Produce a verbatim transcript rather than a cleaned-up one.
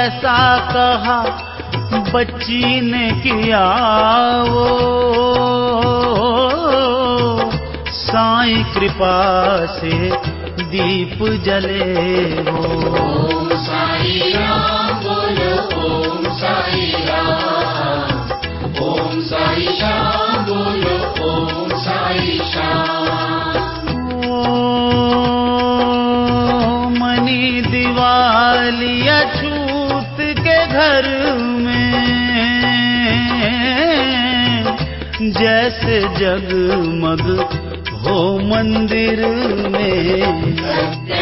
जैसा कहा बच्ची ने किया वो, साईं कृपा से दीप जले वो। ओम साई राम बोलो ओम साई राम, ओम साई श्याम बोलो ओम साई श्याम। ओ मनी दिवालिया छूत के घर में जैसे जगमग हो मंदिर में।